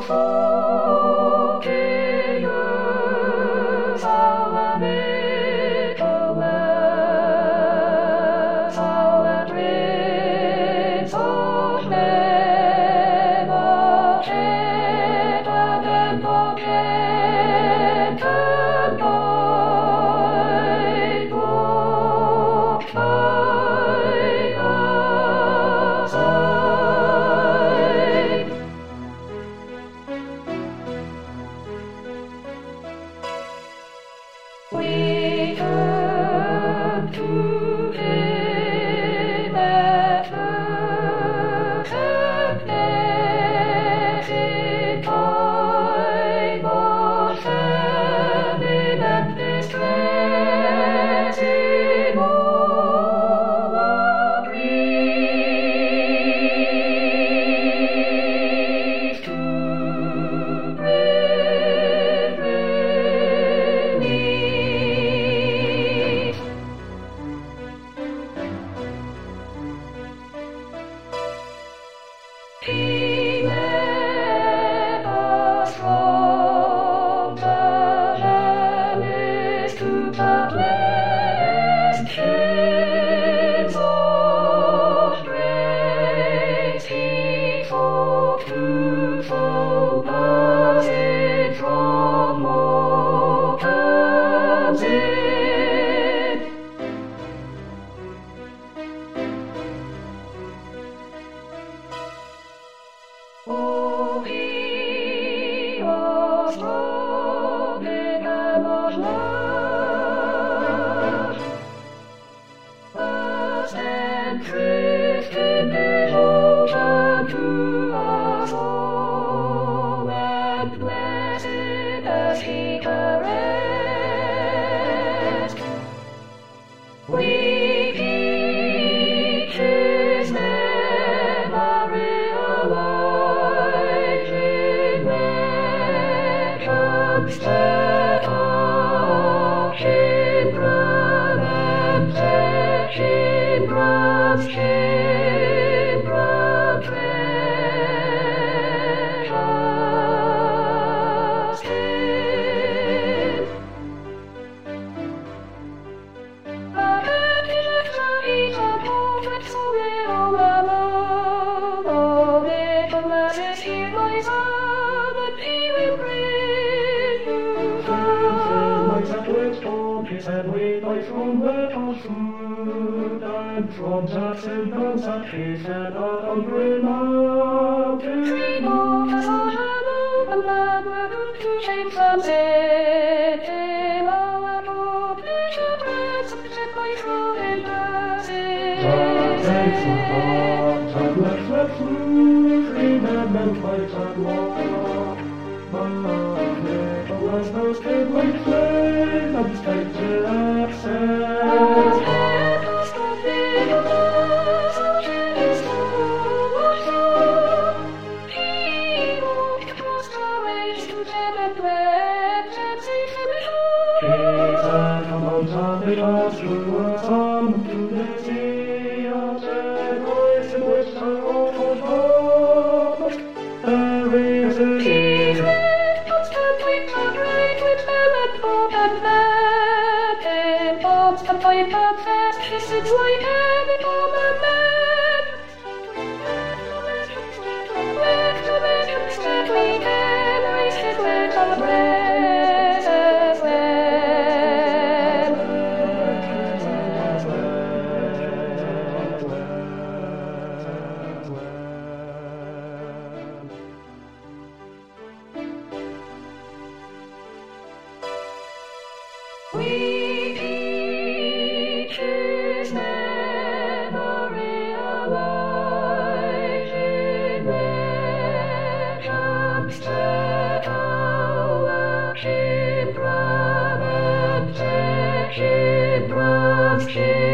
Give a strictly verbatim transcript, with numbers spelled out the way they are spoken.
We come to him at the magnetic time of famine and distress in all the breeze to bring relief. He led us from the heavens to the blessed hills of grace. He taught to focus it from mortal's end. Oh, he was strong in our love, us and truth in devotion to us all, and blessed as he caressed. We keep his memory alive in legends that are children and their children's children treasure still. And we buy from where our food, and from that symbols that peace and our hungry mountain. Dream of us all alone, and land where to shame from sin. In our hope, pleasure, breath, subject by through in mercy. Thankful heart, and let that food, free men and fight and walk. But alas, those came like flame, and stayed to access. Because through a song to the sea of the voice in which the world was born, there is a He's red, constantly great with melon, hope and lead. In bombs and pipe and fast, he sits like any common man. Back to legends that we can raise his leg on the present land. We keep his memory alive in legends that our children and their children's children